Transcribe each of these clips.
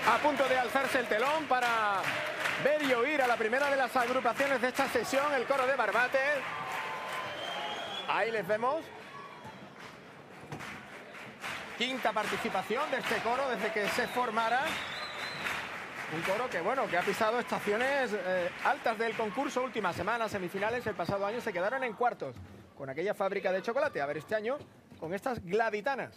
A punto de alzarse el telón para ver y oír a la primera de las agrupaciones de esta sesión, el coro de Barbate. Ahí les vemos. Quinta participación de este coro desde que se formara. Un coro que, bueno, que ha pisado estaciones altas del concurso. Última semana, semifinales. El pasado año se quedaron en cuartos con aquella fábrica de chocolate. A ver este año con estas Gladitanas.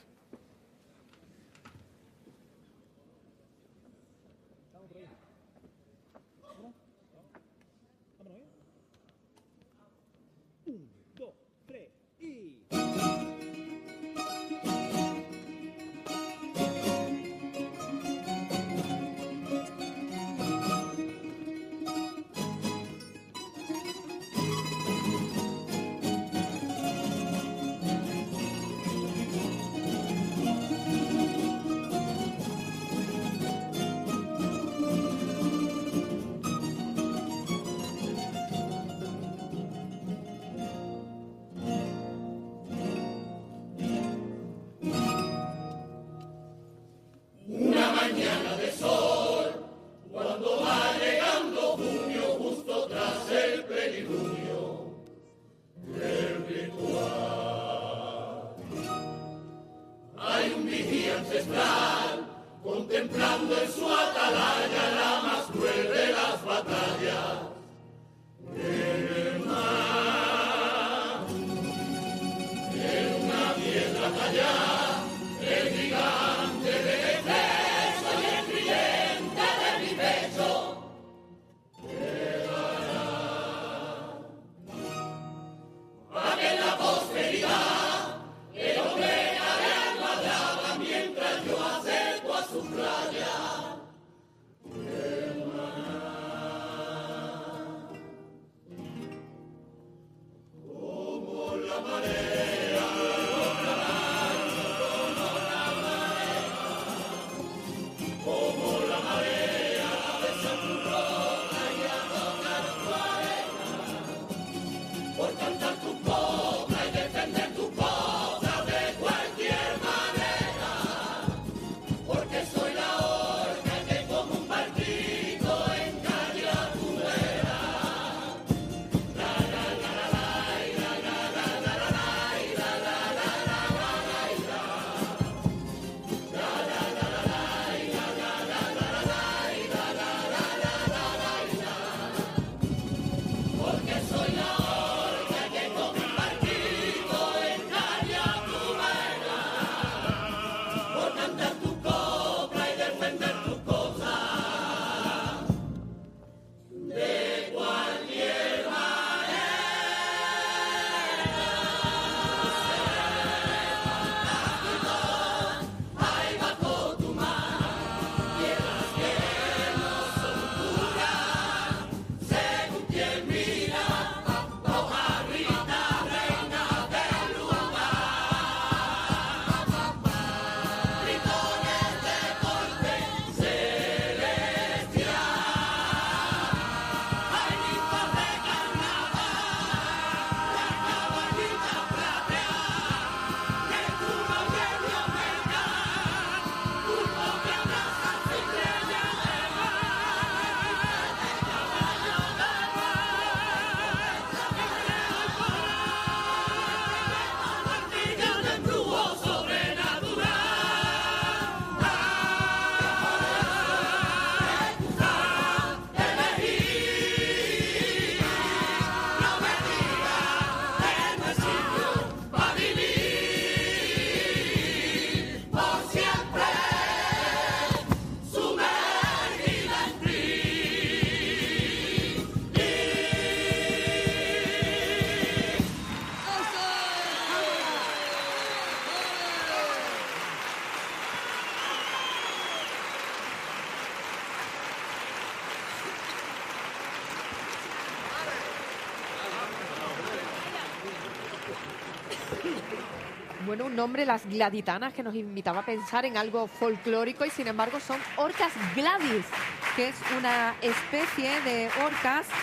Bueno, un nombre, las Gladitanas, que nos invitaba a pensar en algo folclórico, y sin embargo son orcas Gladys, que es una especie de orcas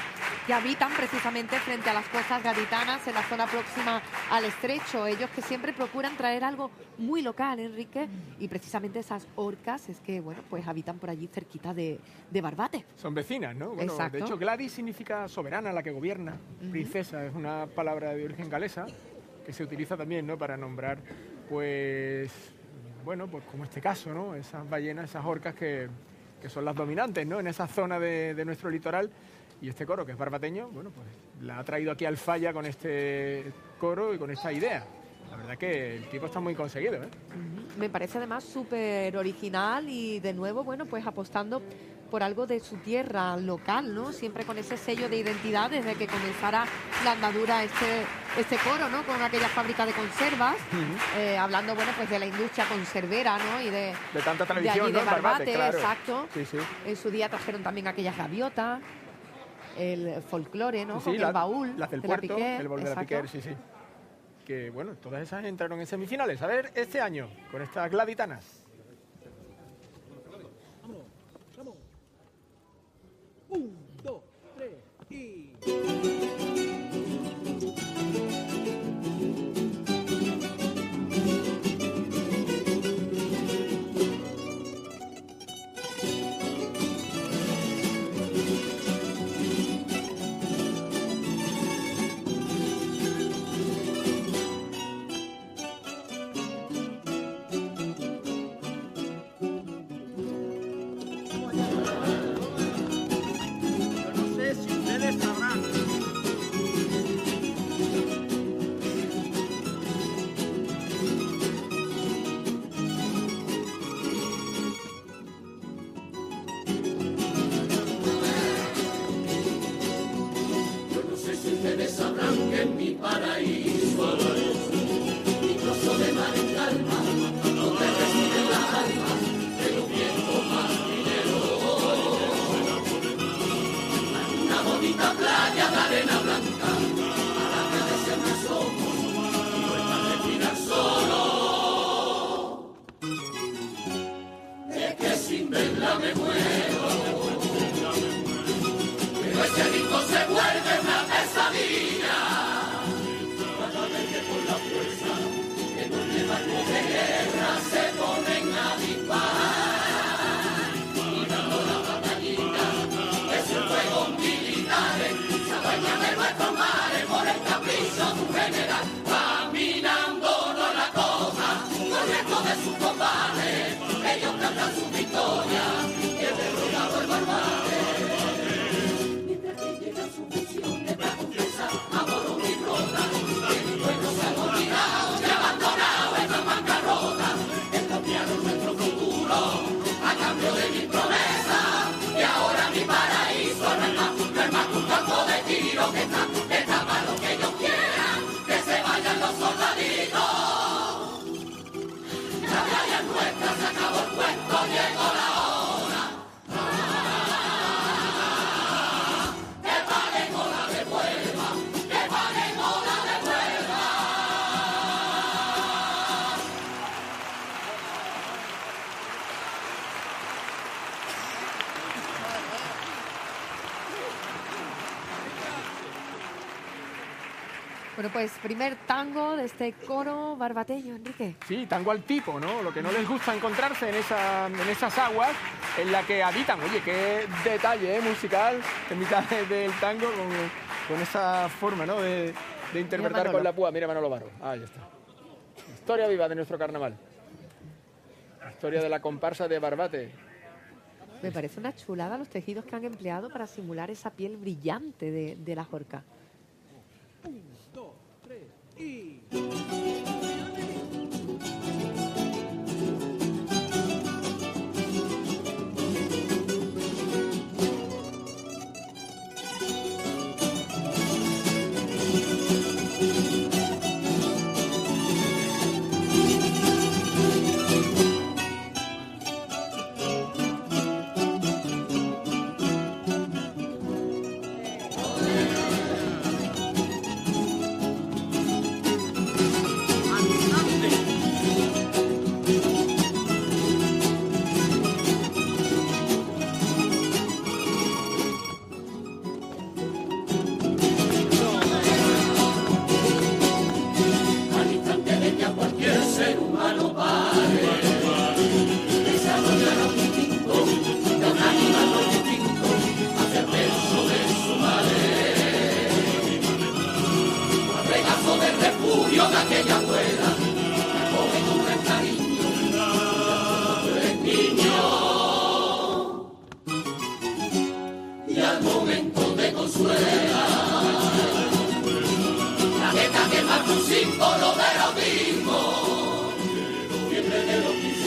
que habitan precisamente frente a las costas gaditanas, en la zona próxima al estrecho. Ellos que siempre procuran traer algo muy local, Enrique, y precisamente esas orcas es que, bueno, pues habitan por allí cerquita de Barbate. Son vecinas, ¿no? Bueno, Exacto. de hecho, Gladys significa soberana, la que gobierna. Princesa es una palabra de origen galesa que se utiliza también, ¿no? Para nombrar, pues, bueno, pues como este caso, ¿no? Esas ballenas, esas orcas que son las dominantes, ¿no? En esa zona de nuestro litoral. Y este coro, que es barbateño, bueno, pues la ha traído aquí al Falla con este coro y con esta idea. La verdad que el tipo está muy conseguido, ¿eh? Me parece además súper original y de nuevo, bueno, pues apostando por algo de su tierra local, ¿no? Siempre con ese sello de identidad desde que comenzara la andadura este coro, ¿no? Con aquella fábrica de conservas, hablando, bueno, pues de la industria conservera, ¿no? Y de tanta tradición, de allí, ¿no? de Barbate, claro. exacto. Sí, sí. En su día trajeron también aquellas gaviotas, el folclore, ¿no? Sí, Con el baúl las del de puerto, la Piquer, el baúl de la exacto. Piquer, sí. Que, bueno, todas esas entraron en semifinales. A ver, este año, con estas gladitanas. Vamos. 1, 2, 3 y... Bueno, pues primer tango de este coro barbateño, Enrique. Sí, tango al tipo, ¿no? Lo que no les gusta encontrarse en esas aguas en las que habitan. Oye, qué detalle musical en mitad del tango con esa forma, ¿no? De interpretar con la púa. Mira Manolo Varo. Ahí está. Historia viva de nuestro carnaval. Historia de la comparsa de Barbate. Me parece una chulada los tejidos que han empleado para simular esa piel brillante de la jorca. 1, 2, 3 y...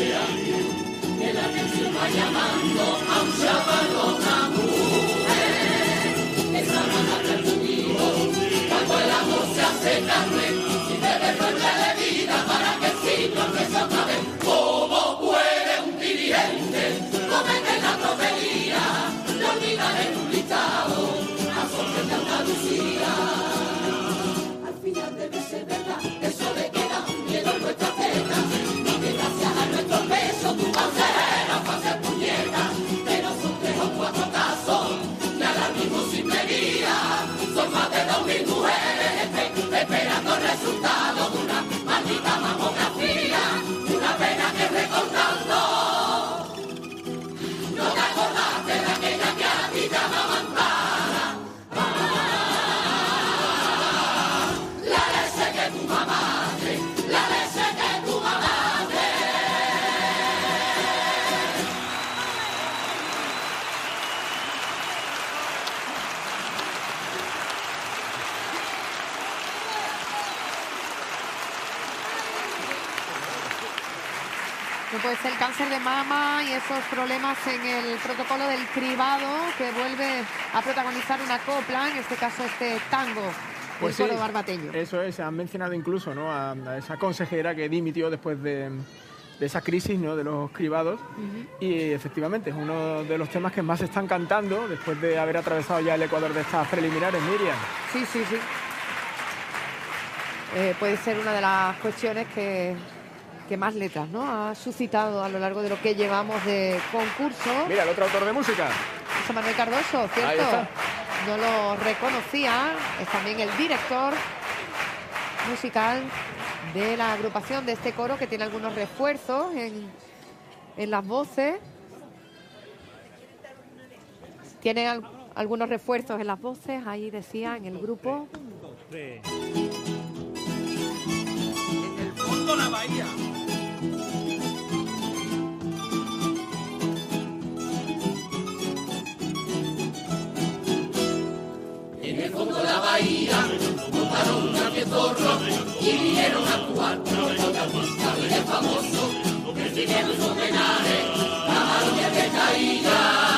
Pues el cáncer de mama y esos problemas en el protocolo del cribado, que vuelve a protagonizar una copla, en este caso este tango Pues del sí, coro barbateño. Eso es, han mencionado incluso, ¿no?, a esa consejera que dimitió después de esa crisis, ¿no?, de los cribados. Y efectivamente es uno de los temas que más se están cantando después de haber atravesado ya el Ecuador de estas preliminares, Miriam. Sí. Puede ser una de las cuestiones que más letras, ¿no?, ha suscitado a lo largo de lo que llevamos de concurso. Mira, el otro autor de música. José Manuel Cardoso, ¿cierto? Ahí está. No lo reconocía, es también el director musical de la agrupación de este coro, que tiene algunos refuerzos en las voces. Tiene algunos refuerzos en las voces, ahí decía, en el grupo. En el fondo la bahía. En el fondo de la bahía montaron un zorro y vinieron a actuar con la pista y el famoso, recibieron sus homenajes, camarones de caída.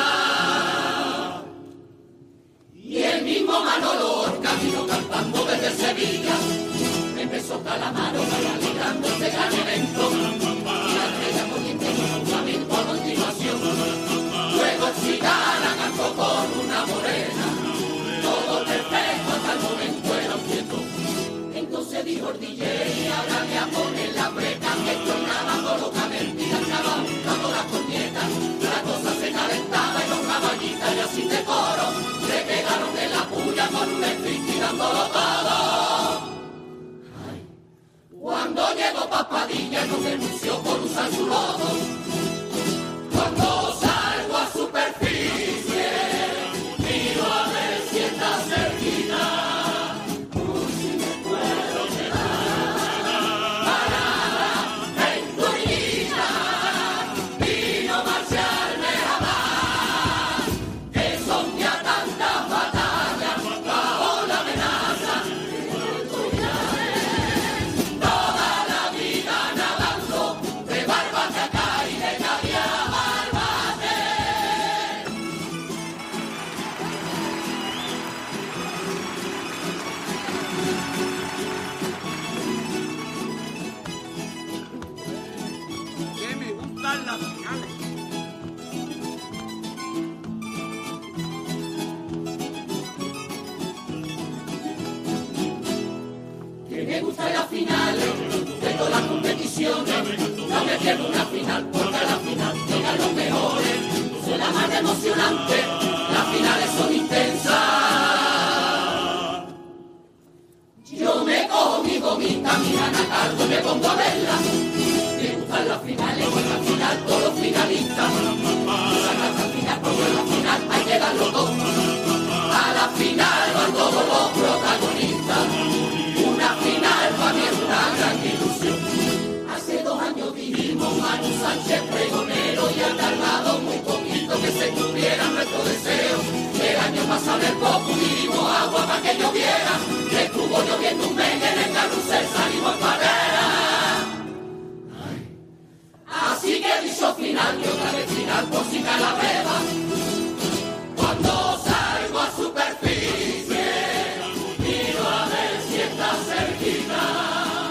Y el mismo Manolo camino cantando desde Sevilla, empezó Calamaro realizando este gran evento. Y la estrella poniente un flamenco a continuación. Luego Chicana cantó con una morena. Todo perfecto hasta el momento era un quieto. Entonces dijo el DJ, ahora me a poner la breca, que tornaba locamente y acababa dando las cornetas. La cosa se calentaba y los caballitas y así de coro se quedaron en la puya con un estricto y dándolo todo. Ay. Cuando llegó Papadilla no denunció por usar su lodo. Cuando salgo a superficie, miro a ver si está cerquita, por si me puedo quedar parada en tu orillita y no marcharme jamás, que son ya tantas batallas bajo la amenaza de tu llave, toda la vida nadando de Barbate acá y de Cádiz a Barbate. Que me gustan las finales. Que me gustan las finales de todas las competiciones. No me pierdo una final porque a la final llegan los mejores. Son las más emocionantes, las finales son intensas. Yo me cojo mi gomita, mi Ana Cardo, me pongo a verla. Me gustan las finales porque al final todos los finalistas sacan la final porque a la final hay que darlo todo. A la final van todos los protagonistas. Una final para mí es una gran ilusión. Hace 2 años dijimos Manu Sánchez pregonero y ha tardado muy poquito que se cumpliera nuestro deseo. El año pasado en el Copu dimos agua para que lloviera. Estuvo lloviendo un mes en el carrusel, salimos en carrera. Así eso final y otra vez final por si cae la breva. Cuando salgo a superficie, miro a ver si está cerquita.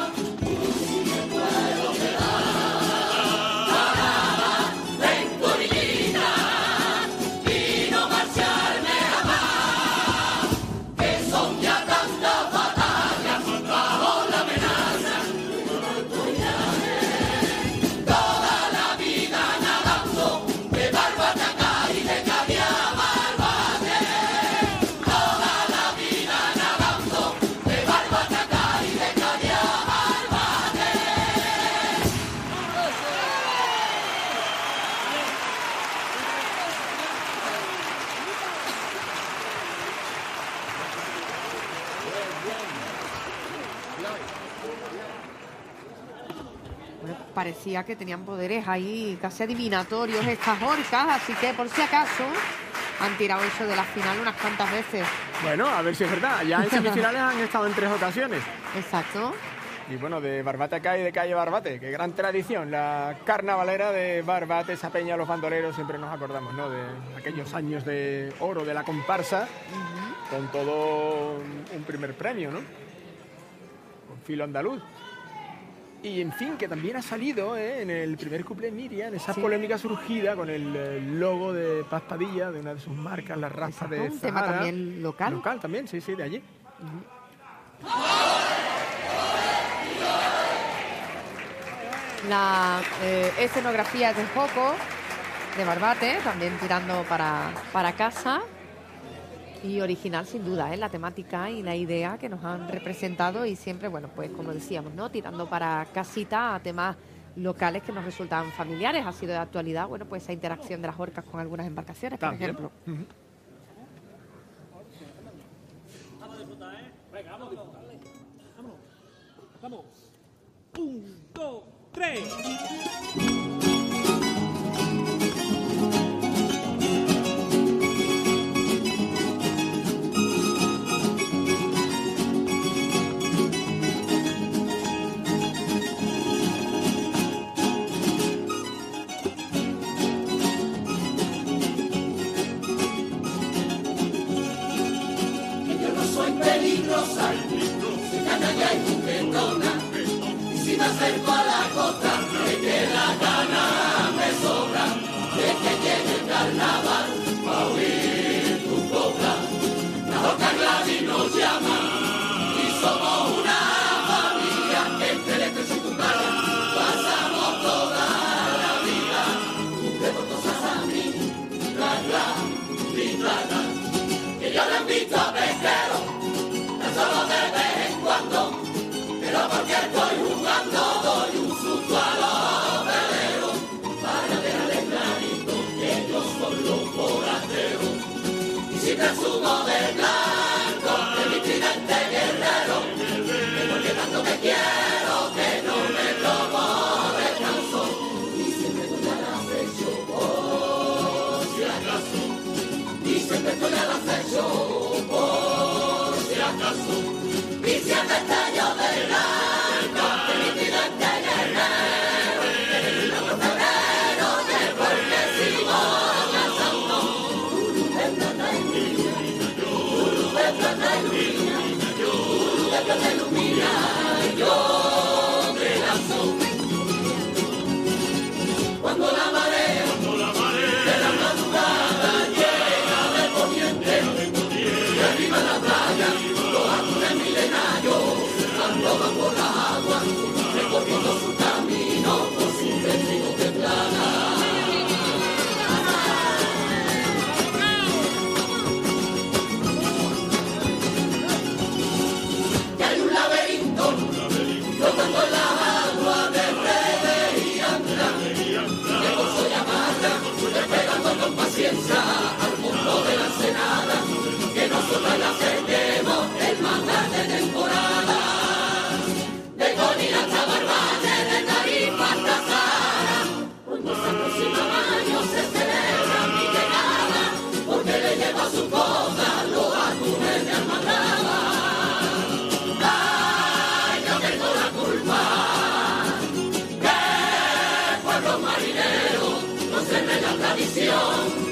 Parecía que tenían poderes ahí casi adivinatorios estas orcas, así que por si acaso han tirado eso de la final unas cuantas veces. Bueno, a ver si es verdad. Ya en semifinales han estado en 3 ocasiones. Exacto. Y bueno, de Barbate acá y de calle Barbate, qué gran tradición. La carnavalera de Barbate, esa peña, los bandoleros, siempre nos acordamos, ¿no? De aquellos años de oro de la comparsa, con todo un primer premio, ¿no? Con filo andaluz. Y en fin, que también ha salido en el primer cuplé Miriam, esa polémica surgida con el logo de Paz Padilla, de una de sus marcas, la raza de un tema Zahara. también local. Local también, sí, de allí. La escenografía de Joco, de Barbate, también tirando para casa. Y original sin duda, la temática y la idea que nos han representado y siempre, bueno, pues como decíamos, ¿no? Tirando para casita a temas locales que nos resultan familiares. Ha sido de actualidad, bueno, pues esa interacción de las orcas con algunas embarcaciones, por ejemplo. Vamos a disfrutar, ¿eh? Venga, vamos a disfrutar. Vámonos. Vamos. 1, 2, 3. Soy canalla y juguetona, y si me acerco a la costa, me queda conserve la tradición.